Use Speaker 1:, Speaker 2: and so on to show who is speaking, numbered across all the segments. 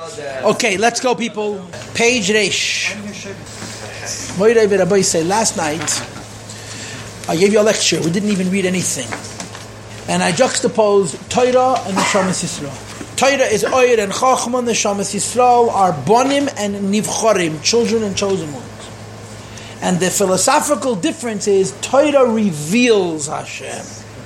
Speaker 1: Okay, let's go, people. Page Reish. Moirei Rabbi say, last night I gave you a lecture. We didn't even read anything, and I juxtaposed Torah and Neshamas Yisrael. Torah is Oyer and Chachma. Neshamas Yisrael are Bonim and Nivchorim, children and chosen ones. And the philosophical difference is Torah reveals Hashem.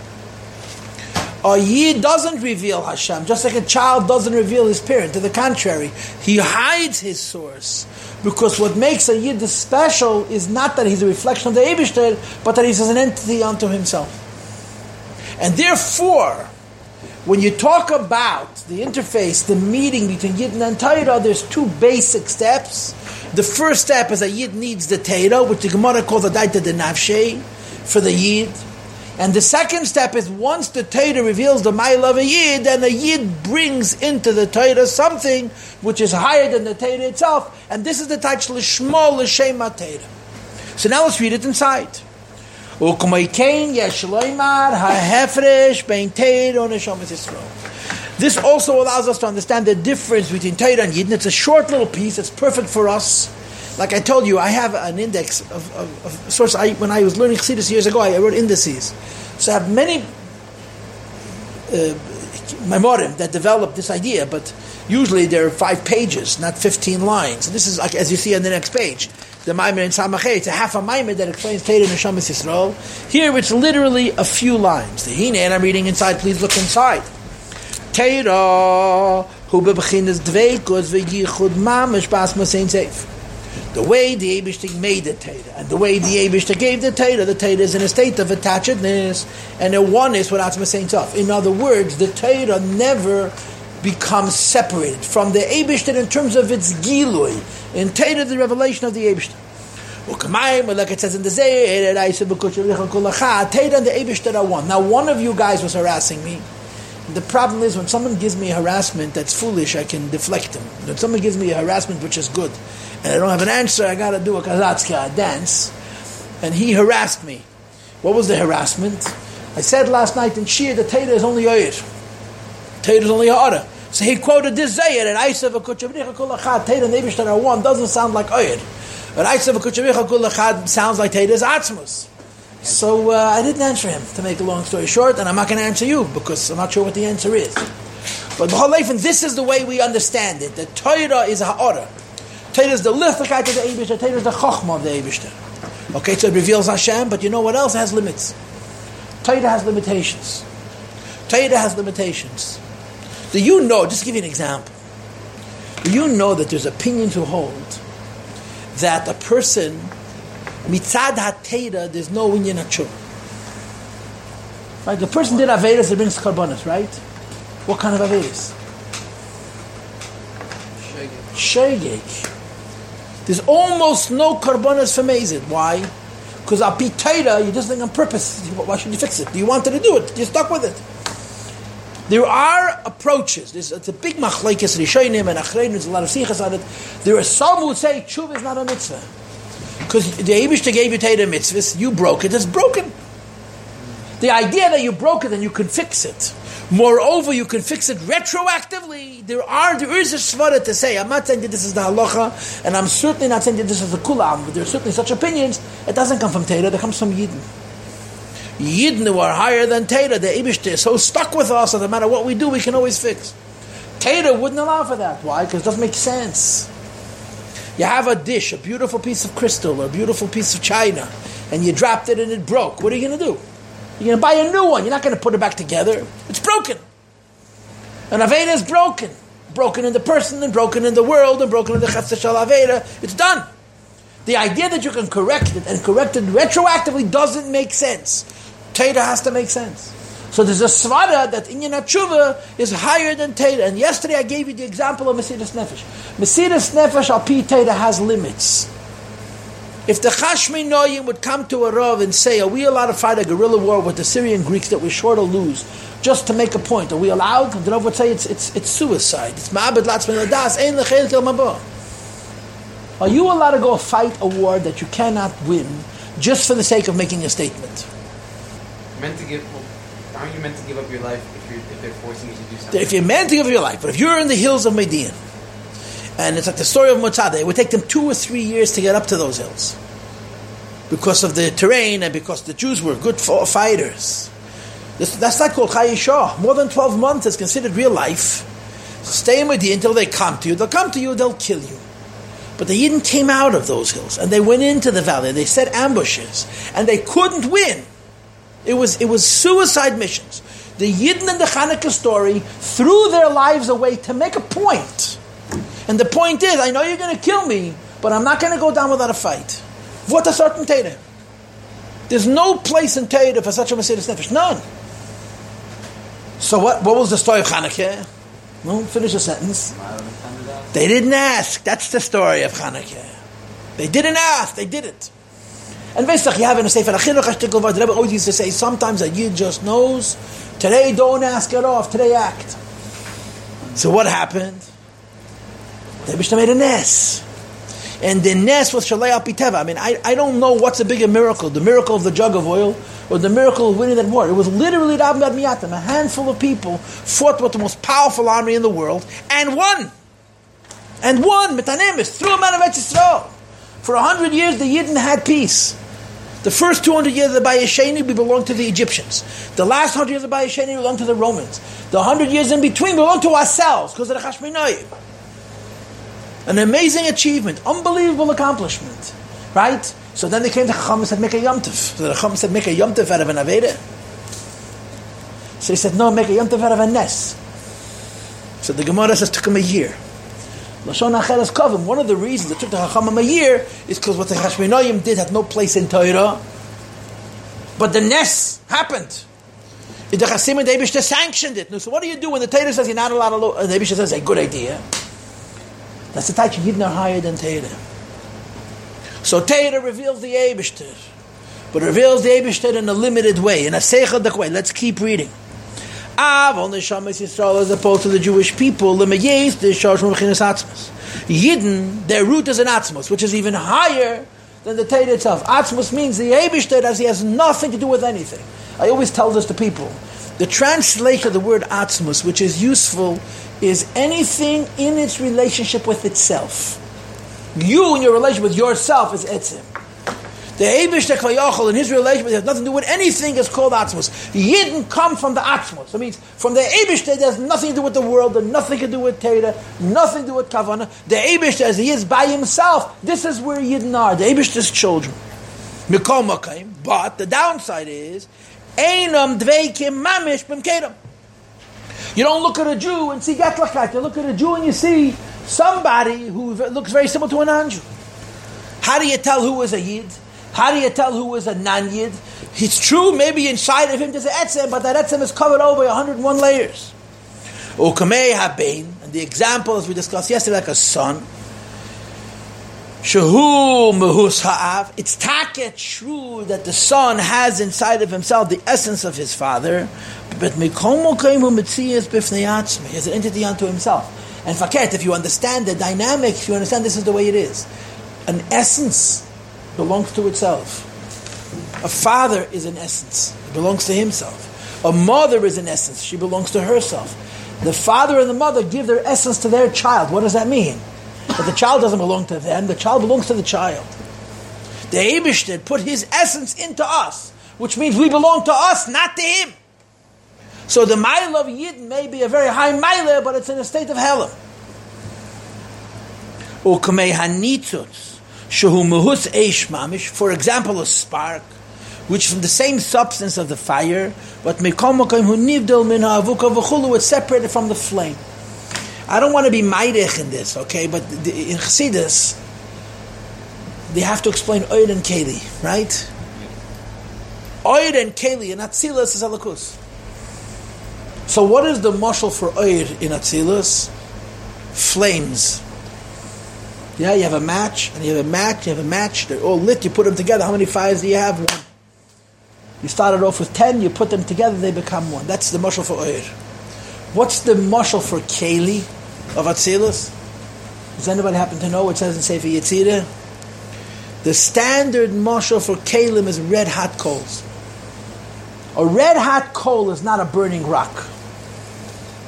Speaker 1: A Yid doesn't reveal Hashem, just like a child doesn't reveal his parent. To the contrary, he hides his source. Because what makes a Yid special is not that he's a reflection of the Eibishter, but that he's an entity unto himself. And therefore, when you talk about the interface, the meeting between Yid and Torah, there's two basic steps. The first step is that Yid needs the Torah, which the Gemara calls the Daita de Nafshei, for the Yid. And the second step is once the Torah reveals the Ma'ila of a Yid, then the Yid brings into the Torah something which is higher than the Torah itself. And this is the title L'Shmo L'Shem HaTorah. So now let's read it inside. This also allows us to understand the difference between Torah and Yid. It's a short little piece. It's perfect for us. Like I told you, I have an index of sorts. When I was learning Chassidus years ago, I wrote indices. So I have many memorim that developed this idea, but usually they're 5 pages, not 15 lines. This is, like, as you see on the next page, the Maimer in Samachay. It's a half a Maimer that explains Torah and Neshamas Yisrael. Here it's literally a few lines. The Hine, and I'm reading inside, please look inside. Torah, hu bebechinas dveikus v'yichud mamish bas masein seif. The way the Eibishter made the Torah, and the way the Eibishter gave the Torah is in a state of attachedness and a oneness with Atzma Sein Sof. In other words, the Torah never becomes separated from the Eibishter in terms of its Gilui. In Torah, the revelation of the Eibishter. Like it says in the Zayir, Torah and the Eibishter are one. Now, one of you guys was harassing me. The problem is when someone gives me a harassment that's foolish, I can deflect them. When someone gives me a harassment which is good, and I don't have an answer, I got to do a kazatzka, a dance. And he harassed me. What was the harassment? I said last night in Shir, the Torah is only Oyer. Torah is only Ha'ara. So he quoted this Zayir, and Aisav Akuchabricha Kulachad, Torah and Eibishter are one, doesn't sound like Oyer. But Aisav Akuchabricha Kulachad sounds like Torah is Atzmus. So I didn't answer him, to make a long story short, and I'm not going to answer you, because I'm not sure what the answer is. But this is the way we understand it. The Torah is a Ha'ara. Torah is the lichtigkeit of the Eibishter. Torah is the chokhmah of the Eibishter. Okay, so it reveals Hashem, but you know what else? It has limits. Torah has limitations. Torah has limitations. Do you know, just to give you an example, do you know that there's opinions who hold that a person, mitzad ha-Torah, there's no inyan ha-tshuva? Right? The person did Avedas, it brings karbanos, right? What kind of Avedas? Shegeg. There's almost no karbanos for Mazid. Why? Because Api Torah, you just think on purpose. Why should you fix it? You wanted to do it. You're stuck with it. There are approaches. It's a big machlekes rishonim and achreinim. There's a lot of sichas on it. There are some who say tshuva is not a mitzvah because the Eibishter gave you Torah mitzvahs. You broke it. It's broken. The idea that you broke it and you can fix it. Moreover, you can fix it retroactively. There is a svara to say, I'm not saying that this is the halacha, and I'm certainly not saying that this is the kulam, but there are certainly such opinions. It doesn't come from Torah, it comes from Yidden. Yidden who are higher than Torah, the Eibishter is so stuck with us that no matter what we do, we can always fix. Torah wouldn't allow for that. Why? Because it doesn't make sense. You have a dish, a beautiful piece of crystal, or a beautiful piece of china, and you dropped it and it broke. What are you going to do? You're going to buy a new one. You're not going to put it back together. It's broken. An Aveda is broken. Broken in the person, and broken in the world, and broken in the Chesed Shel Aveda. It's done. The idea that you can correct it, and correct it retroactively, doesn't make sense. Torah has to make sense. So there's a svara that Inyan HaTshuva is higher than Torah. And yesterday I gave you the example of Mesiras Nefesh. Mesiras Nefesh al pi Torah has limits. If the Chashmei Noyim would come to a Rav and say, are we allowed to fight a guerrilla war with the Syrian Greeks that we're sure to lose, just to make a point? Are we allowed? The Rav would say it's suicide. It's ma'abed latzmen adas, ein lechel kel mabah. Are you allowed to go fight a war that you cannot win just for the sake of making a statement?
Speaker 2: Aren't you meant to give up your life if they're forcing you to do something?
Speaker 1: If you're meant to give up your life, but if you're in the hills of Median, And it's like the story of Motzada. It would take them 2 or 3 years to get up to those hills because of the terrain and because the Jews were good fighters. That's not called Chai Shah. More than 12 months is considered real life. Stay with you until they come to you. They'll come to you, they'll kill you. But the Yidden came out of those hills and they went into the valley. They set ambushes and they couldn't win. It was suicide missions. The Yidden in the Hanukkah story threw their lives away to make a point. And the point is, I know you're going to kill me, but I'm not going to go down without a fight. What a certain Torah. There's no place in Torah for such a Mesiras Nefesh. None. So what was the story of Hanukkah? No, finish the sentence. They didn't ask. That's the story of Hanukkah. They didn't ask. They did it. And basically, you have in a Sefer Achinuch HaShtickl V'Ad, the Rebbe always used to say, sometimes a Yid just knows, today don't ask it off, today act. So what happened? The Eibishter made a nes. And the nes was Shalei Al Pi Teva. I mean, I don't know what's a bigger miracle, the miracle of the jug of oil, or the miracle of winning that war. It was literally Rab Mad Miyatim. A handful of people fought with the most powerful army in the world, and won. And won, Metanemis, threw them out of Eretz Yisrael. For 100 years, the Yidden had peace. The first 200 years of the Bayesheni, we belonged to the Egyptians. The last 100 years of the Bayesheni belonged to the Romans. The 100 years in between belonged to ourselves, because of the Chashmonaim. An amazing achievement, unbelievable accomplishment, right? So then they came to Chacham and said, make a Yom Tov. So the Chacham said, make a Yom Tov out of an Aveda. So he said, no, make a Yom Tov out of a Nes. So the Gemara says, took him a year. Lashon Acheres Kovim. One of the reasons it took the Chachamim a year is because what the Chashmonaim did had no place in Torah. But the Nes happened. The Chasim and the Eibishter sanctioned it. So what do you do when the Torah says you're not allowed to look? And the Eibishter says, a good idea. That's the type of Yidden are higher than Torah. So Torah reveals the Eibishter, but reveals the Eibishter in a limited way, in a seichadik way. Let's keep reading. Av Neshamas Yisrael as opposed to the Jewish people, Lemayes the Shorsh Mechinas Atzmos. Yidden, their root is in Atzmos, which is even higher than the Torah itself. Atzmos means the Eibishter as he has nothing to do with anything. I always tell this to people. The translation of the word Atzmos, which is useful, is anything in its relationship with itself. You in your relationship with yourself is Etzim. The Eibishter Klayachol in his relationship has nothing to do with anything is called Atzmos. Yidden come from the Atzmos. That means from the Eibishter there's nothing to do with the world, and nothing to do with Torah, nothing to do with Kavanah. The Eibishter as he is by himself, this is where Yidden are, the Eibishter's children. Mikol Makayim, but the downside is Einam Dveikim Mamish B'Mkedam. You don't look at a Jew and see Getlachkeit. You look at a Jew and you see somebody who looks very similar to a non-Jew. How do you tell who is a Yid? How do you tell who is a non-Yid? It's true, maybe inside of him there's an Etzem, but that Etzem is covered over 101 layers. Ukamei Habein, and the example as we discussed yesterday, like a son. Shehu Mehus Ha'av. It's taket true that the son has inside of himself the essence of his father, but Mikom Mokaim Hu Metzias Bifnei Atzmi. He has an entity unto himself. And Faket, if you understand the dynamics, you understand this is the way it is. An essence belongs to itself. A father is an essence. It belongs to himself. A mother is an essence. She belongs to herself. The father and the mother give their essence to their child. What does that mean? But the child doesn't belong to them. The child belongs to the child. The Eibishter put his essence into us, which means we belong to us, not to him. So the Ma'ila of Yidden may be a very high Ma'ila, but it's in a state of Helam. Ukamei hanitzutz, shehu mehus eish mamish, for example, a spark, which from the same substance of the fire, but mekom mokim hu nivdel min ha'avuka v'chulu, it's separated from the flame. I don't want to be maidich in this, okay, but in Chassidus, they have to explain Oid and Keli, right? Oid and Keli in Atzilus is Alakus. So what is the mashal for Oid in Atzilus? Flames. Yeah, you have a match, and you have a match, you have a match, they're all lit, you put them together, how many fires do you have? One. You started off with 10, you put them together, they become one. That's the mashal for Oid. What's the mashal for Keli of Atzilus? Does anybody happen to know what it says in Sefer Yetzirah? The standard mashal for Kelim is red hot coals. A red hot coal is not a burning rock.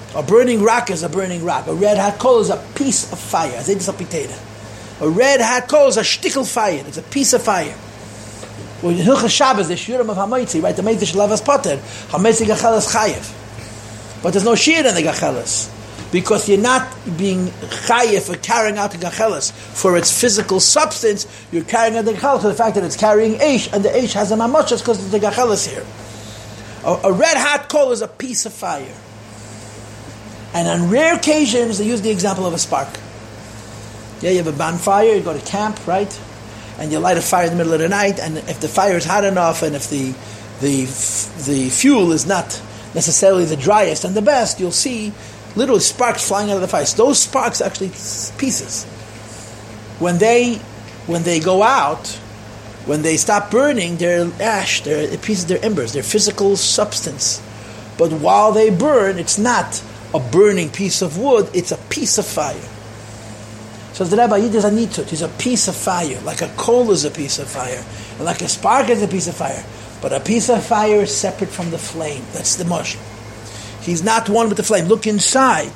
Speaker 1: A burning rock is a burning rock. A red hot coal is a piece of fire. A red hot coal is a shtickle fire. It's a piece of fire. Well, in Hilchas Shabbos, the shiurim of Hamaitzi, right? The Meitzish Lavas Potter, Hamaitzi Gachelas Chayev. But there's no shiur in the Gachelas. Because you're not being chayev for carrying out the gachelas for its physical substance. You're carrying out the gachelas for the fact that it's carrying eish, and the eish has a mamachas because of the gachelas here. A red hot coal is a piece of fire. And on rare occasions, they use the example of a spark. Yeah, you have a bonfire, you go to camp, right? And you light a fire in the middle of the night, and if the fire is hot enough, and if the fuel is not necessarily the driest and the best, you'll see little sparks flying out of the fire. So those sparks are actually pieces. When they go out, when they stop burning, they're ash, they're pieces, they're embers, they're physical substance. But while they burn, it's not a burning piece of wood, it's a piece of fire. So the Rebbe Yid is a nitut, he's a piece of fire, like a coal is a piece of fire, and like a spark is a piece of fire. But a piece of fire is separate from the flame. That's the mashal. He's not one with the flame. Look inside.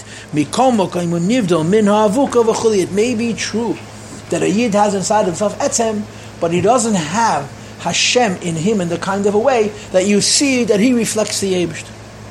Speaker 1: It may be true that a Yid has inside himself etzem, but he doesn't have Hashem in him in the kind of a way that you see that he reflects the Eibishter.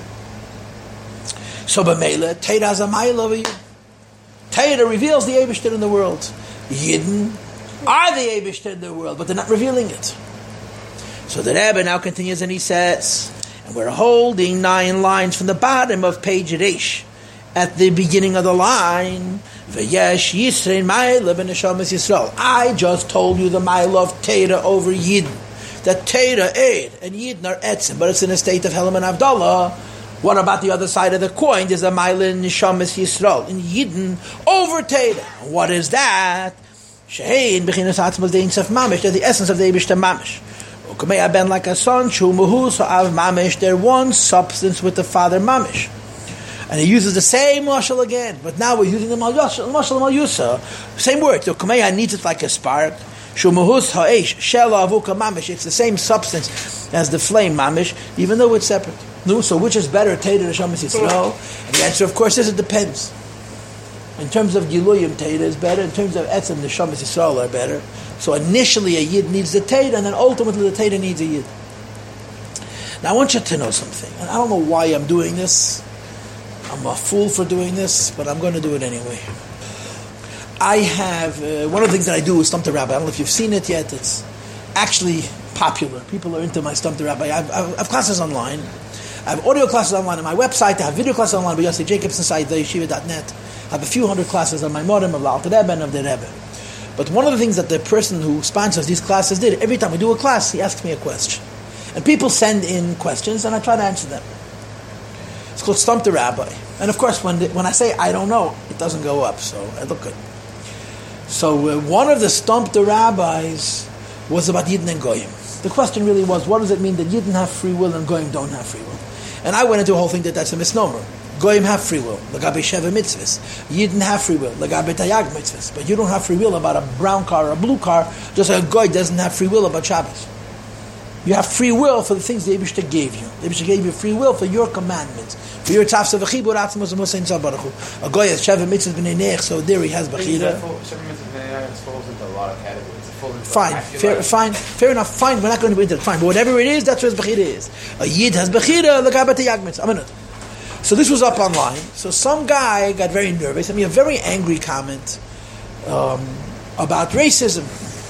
Speaker 1: So b'meila, Teira has a mile over you. Teira reveals the Eibishter in the world. Yidden are the Eibishter in the world, but they're not revealing it. So the Rebbe now continues and he says, and we're holding 9 lines from the bottom of page Reish. At the beginning of the line, V'yesh Yisrein Ma'ila b'neshamas Yisrael. I just told you the Ma'ila of Teira over Yidden. That Teira Eid and Yidden are Etzim, but it's in a state of Helam and Avdallah. What about the other side of the coin? There's a Ma'ila in Neshamas Yisrael, in Yidden over Teira. What is that? Shehein b'chinas atzmos de'in sef mamish. They're the essence of the Eibishter mamish. Ukamei ben like a son, Shumuhu, so av mamish, they're one substance with the father mamish. And he uses the same mashal again, but now we're using the mashal mal yusa. Same word. So Ukamei needs it like a spark. Shumuhus ha'esh, shela avuka mamish. It's the same substance as the flame mamish, even though it's separate. No, so which is better, Teira or Neshamas Yisrael? And the answer, of course, is it depends. In terms of Giluyim, Teira is better. In terms of Etzem, the Neshamas Yisrael are better. So initially a Yid needs the Teira, and then ultimately the Teira needs a Yid. Now I want you to know something. And I don't know why I'm doing this. I'm a fool for doing this, but I'm going to do it anyway. I have, one of the things that I do is Stump the Rabbi. I don't know if you've seen it yet. It's actually popular. People are into my Stump the Rabbi. I have classes online. I have audio classes online on my website. I have video classes online by Yossi Jacobs inside the yeshiva.net. I have a few hundred classes on my modem of the Alter Rebbe and of the Rebbe. But one of the things that the person who sponsors these classes did, every time we do a class, he asks me a question. And people send in questions, and I try to answer them. It's called Stump the Rabbi. And of course, when I say I don't know, it doesn't go up, so I look good. So one of the Stump the Rabbis was about Yidden and Goyim. The question really was, what does it mean that Yidden have free will and Goyim don't have free will? And I went into a whole thing that's a misnomer. Goyim have free will, Lagabe Sheva mitzvahs. Yidden have free will, Lagabe Tayag mitzvahs. But you don't have free will about a brown car or a blue car, just like a Goy doesn't have free will about Shabbos. You have free will for the things the Eibishter gave you. The Eibishter gave you free will for your commandments, for your tafsa v'chibur atzmos v'mosein tzavaruchu. A Goy has Sheva mitzvahs b'nei neich, so there he has b'chira.
Speaker 2: Sheva mitzvahs b'nei neich falls into a lot of categories.
Speaker 1: Fine, fair enough. Fine, we're not going to be into it. Fine, but whatever it is, that's what his bechira is. A Yid has bechira, l'gabat yagmitz. A minute. So this was up online. So some guy got very nervous. I mean, a very angry comment about racism.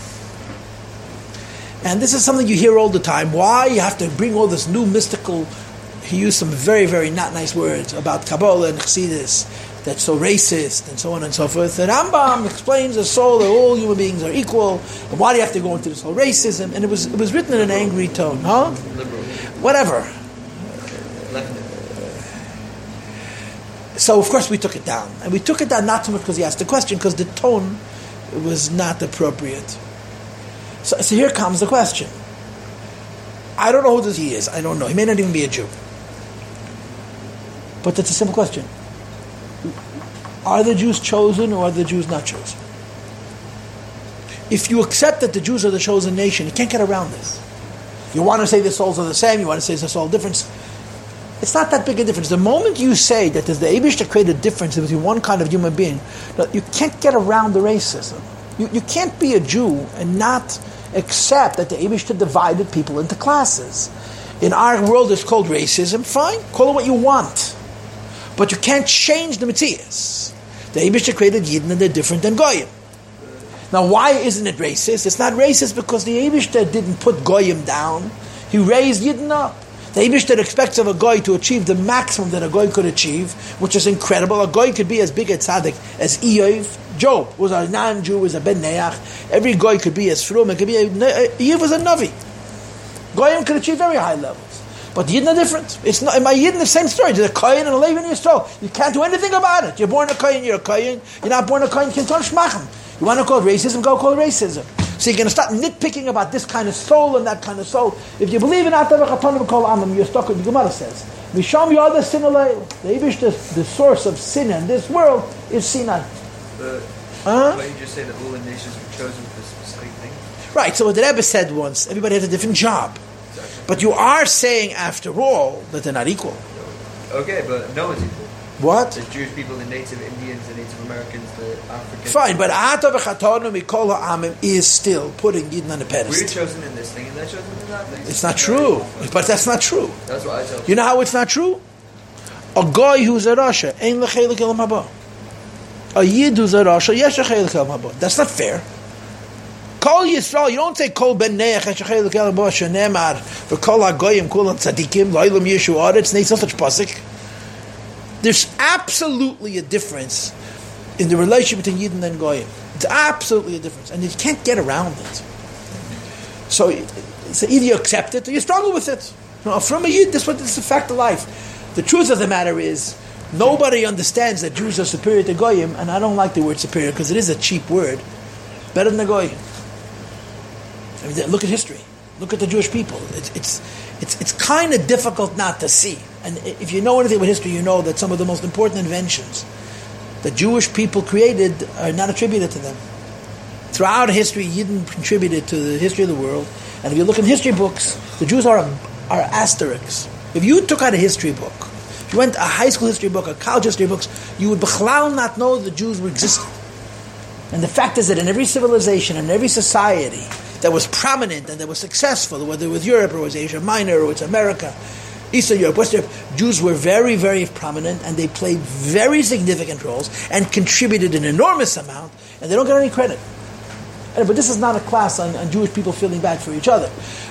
Speaker 1: And this is something you hear all the time. Why you have to bring all this new mystical? He used some very, very not nice words about Kabbalah and Chassidus. That's so racist, and so on and so forth. The Rambam explains the soul that all human beings are equal, and why do you have to go into this whole racism? And it was written in an angry tone, huh?
Speaker 2: Liberal.
Speaker 1: Whatever. So of course we took it down, and we took it down not so much because he asked the question, because the tone was not appropriate. So here comes the question. I don't know who he is. I don't know. He may not even be a Jew, but it's a simple question. Are the Jews chosen or are the Jews not chosen? If you accept that the Jews are the chosen nation, you can't get around this. You want to say the souls are the same, you want to say the soul difference. It's not that big a difference. The moment you say that there's the Eibishter created a difference between one kind of human being, you can't get around the racism. You can't be a Jew and not accept that the Eibishter divided people into classes. In our world, it's called racism. Fine, call it what you want. But you can't change the Metzias. The Eibishter created Yidden and they're different than Goyim. Now, why isn't it racist? It's not racist because the Eibishter didn't put Goyim down. He raised Yidden up. The Eibishter expects of a Goy to achieve the maximum that a Goy could achieve, which is incredible. A Goy could be as big a tzaddik as Eov. Job was a non-Jew, was a Ben Neach. Every Goy could be as Frum. It could be Eov was a Navi. Goyim could achieve very high levels. But Yidden are different. It's not, in my Yidden, the same story. There's a Kohen and a Levi in Yisrael. You can't do anything about it. You're born a Kohen, you're a Kohen. You're not born a Kohen, you can turn Shmachem. You want to call it racism, go call it racism. So you're going to start nitpicking about this kind of soul and that kind of soul. If you believe in Atav Chatonim Kol Amim, you're stuck with the Gemara says. Misham Yoda Sin Alayl. The source of sin in this world is Sinai.
Speaker 3: Why you just say that all the nations were chosen for a specific thing?
Speaker 1: Right, so what the Rebbe said once, everybody has a different job. Exactly. But you are saying, after all, that they're not equal.
Speaker 3: Okay, but no one's equal.
Speaker 1: What?
Speaker 3: The Jewish people, the Native Indians, the Native Americans, the Africans.
Speaker 1: Fine, but Atav Chatonim Kol Amim is still putting Yidden on the pedestal.
Speaker 3: We're chosen in this thing and they're chosen in that thing.
Speaker 1: It's not true. But that's not true.
Speaker 3: That's what I tell you.
Speaker 1: You know how it's not true? A Goy who's a Rasha ain't l'chelik elam haba. A Yid who's a Rasha yesh l'chelik elam haba. That's not fair. Kol Yisrael, you don't say Kol Ben Neach yesh l'chelik elam haba shenemar v'kol hagoyim kulam tzadikim lo'ilam yeshu aretz. It's not such pasuk. There's absolutely a difference in the relationship between Yidden and Goyim. It's absolutely a difference. And you can't get around it. So either you accept it or you struggle with it. From a Yid, this is a fact of life. The truth of the matter is, nobody understands that Jews are superior to Goyim, and I don't like the word superior because it is a cheap word. Better than the Goyim. I mean, look at history. Look at the Jewish people. It's kind of difficult not to see. And if you know anything about history, you know that some of the most important inventions that Jewish people created are not attributed to them. Throughout history, Yidden contributed to the history of the world. And if you look in history books, the Jews are asterisks. If you took out a history book, if you went a high school history book, a college history books, you would b'chlal not know the Jews were existing. And the fact is that in every civilization, in every society that was prominent and that was successful, whether it was Europe or it was Asia Minor or it was America, Eastern Europe, Western Europe, Jews were very, very prominent and they played very significant roles and contributed an enormous amount, and they don't get any credit. But this is not a class on Jewish people feeling bad for each other.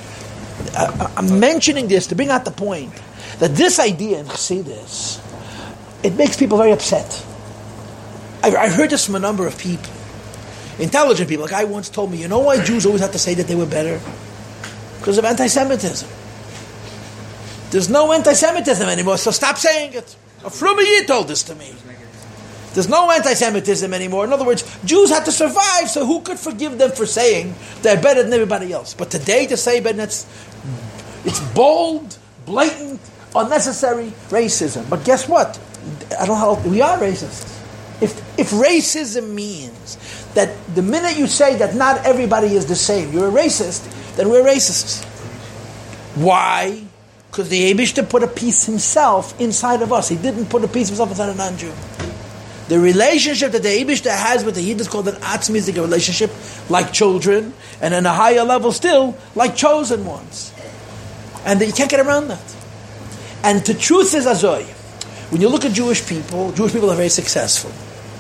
Speaker 1: I'm mentioning this to bring out the point that this idea in Chassidus, it makes people very upset. I heard this from a number of people. Intelligent people. A guy once told me, you know why Jews always have to say that they were better? Because of anti-Semitism. There's no anti-Semitism anymore, so stop saying it. A Frumiyid told this to me. There's no anti-Semitism anymore. In other words, Jews had to survive, so who could forgive them for saying they're better than everybody else? But today to say better, it's bold, blatant, unnecessary racism. But guess what? I don't know how we are racists. If racism means that the minute you say that not everybody is the same, you're a racist, then we're racists. Why? Because the Eibishter put a piece himself inside of us. He didn't put a piece of himself inside a non-Jew. The relationship that the Eibishter has with the Yid is called an atzmizik relationship, like children, and on a higher level still, like chosen ones. And you can't get around that. And the truth is, Azoy, when you look at Jewish people are very successful.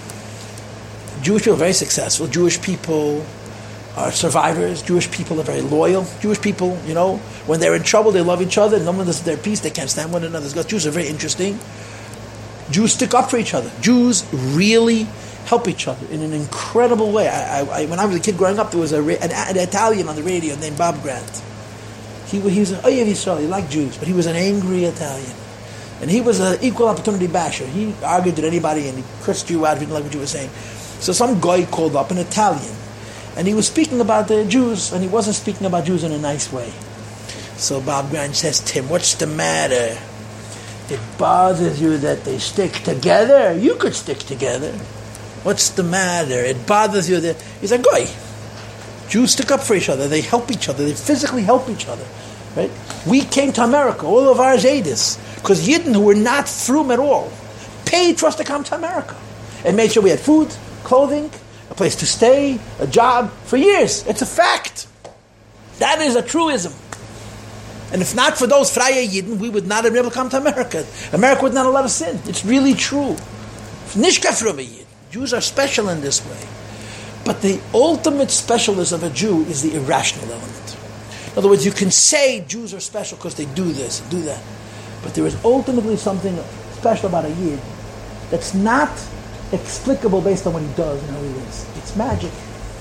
Speaker 1: Jewish people are very successful. Jewish people are survivors. Jewish people are very loyal. Jewish people, when they're in trouble, they love each other. No one does their peace. They can't stand one another. Jews are very interesting. Jews stick up for each other. Jews really help each other in an incredible way. When I was a kid growing up, there was an Italian on the radio named Bob Grant. He was an Oyev Yisrael. He liked Jews, but he was an angry Italian. And he was an equal opportunity basher. He argued with anybody and he cursed you out if he didn't like what you were saying. So some guy called up, an Italian, and he was speaking about the Jews, and he wasn't speaking about Jews in a nice way. So Bob Grant says, Tim, what's the matter? It bothers you that they stick together? You could stick together. What's the matter? It bothers you that... He's like, guy, Jews stick up for each other. They help each other. They physically help each other. Right? We came to America, all of our Zaydis, Because Yidden who were not frum at all paid for us to come to America and made sure we had food, clothing, a place to stay, a job for years. It's a fact. That is a truism. And if not for those Freie Yidden, we would not have been able to come to America. America would not have let us in. It's really true. Nishka Frume Yid. Jews are special in this way. But the ultimate specialness of a Jew is the irrational element. In other words, you can say Jews are special because they do this and do that. But there is ultimately something special about a Yid that's not explicable based on what he does and how he is. It's magic.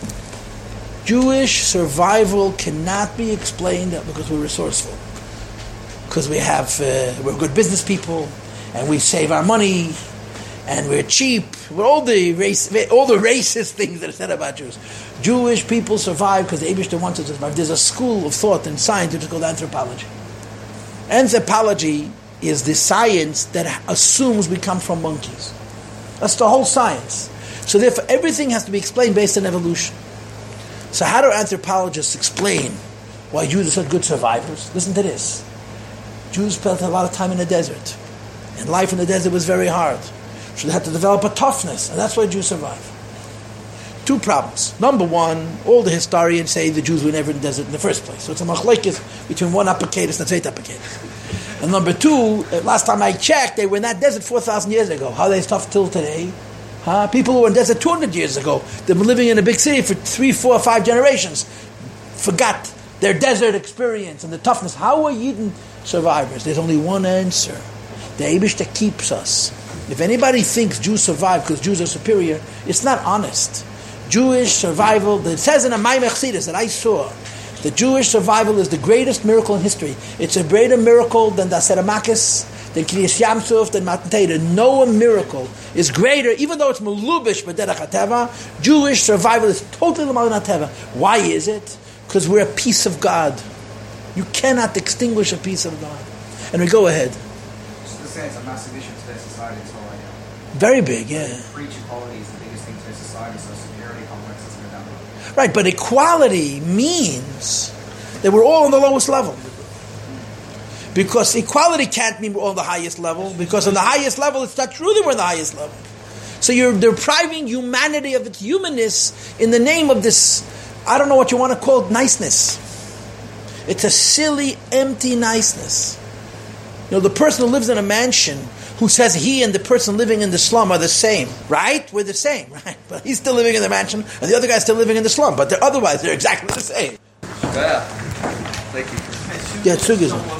Speaker 1: Jewish survival cannot be explained because we're resourceful. Because we're good business people, and we save our money, and we're cheap. We're all the racist things that are said about Jews. Jewish people survive because the Eibishter wants us to survive. There's a school of thought and science which is called anthropology. Anthropology is the science that assumes we come from monkeys. That's the whole science. So therefore, everything has to be explained based on evolution. So how do anthropologists explain why Jews are such good survivors? Listen to this. Jews spent a lot of time in the desert. And life in the desert was very hard. So they had to develop a toughness. And that's why Jews survive. Two problems. Number one, all the historians say the Jews were never in the desert in the first place. So it's a machlekes between one applicatus and a zweit applicatus. And number two, last time I checked, they were in that desert 4,000 years ago. How are they tough till today? People who were in the desert 200 years ago, they've been living in a big city for 3, 4, 5 generations, forgot their desert experience and the toughness. How are Yidden survivors? There's only one answer. The Eibishter keeps us. If anybody thinks Jews survive because Jews are superior, it's not honest. Jewish survival, it says in a Maimon Chassidus that I saw, the Jewish survival is the greatest miracle in history. It's a greater miracle than the Aseret Makos, than Kriyas Yamsuf, than Matan Torah. No miracle is greater, even though it's melubish b'derech hateva. Jewish survival is totally l'malin hateva. Why is it? Because we're a piece of God. You cannot extinguish a piece of God. And we go ahead.
Speaker 3: Just to say, it's a massive issue to their society as well right now.
Speaker 1: Very big, yeah.
Speaker 3: Preach equality is the biggest thing to their society, so superiority complex doesn't go down the road.
Speaker 1: Right, but equality means that we're all on the lowest level. Because equality can't mean we're on the highest level, because on the highest level, it's not true that we're on the highest level. So you're depriving humanity of its humanness in the name of this, I don't know what you want to call it, niceness. It's a silly, empty niceness. You know, the person who lives in a mansion who says he and the person living in the slum are the same, right? We're the same, right? But he's still living in the mansion, and the other guy's still living in the slum, but otherwise they're exactly the same.
Speaker 3: Yeah. Thank you.
Speaker 1: Yeah, Tsugis.